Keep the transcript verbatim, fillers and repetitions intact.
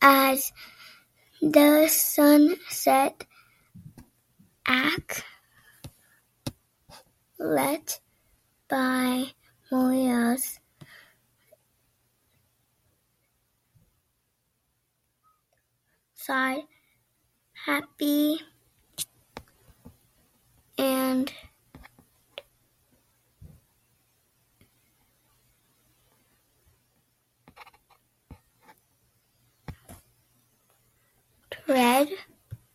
As the sun set, Ak, led by Moya's side, happy and red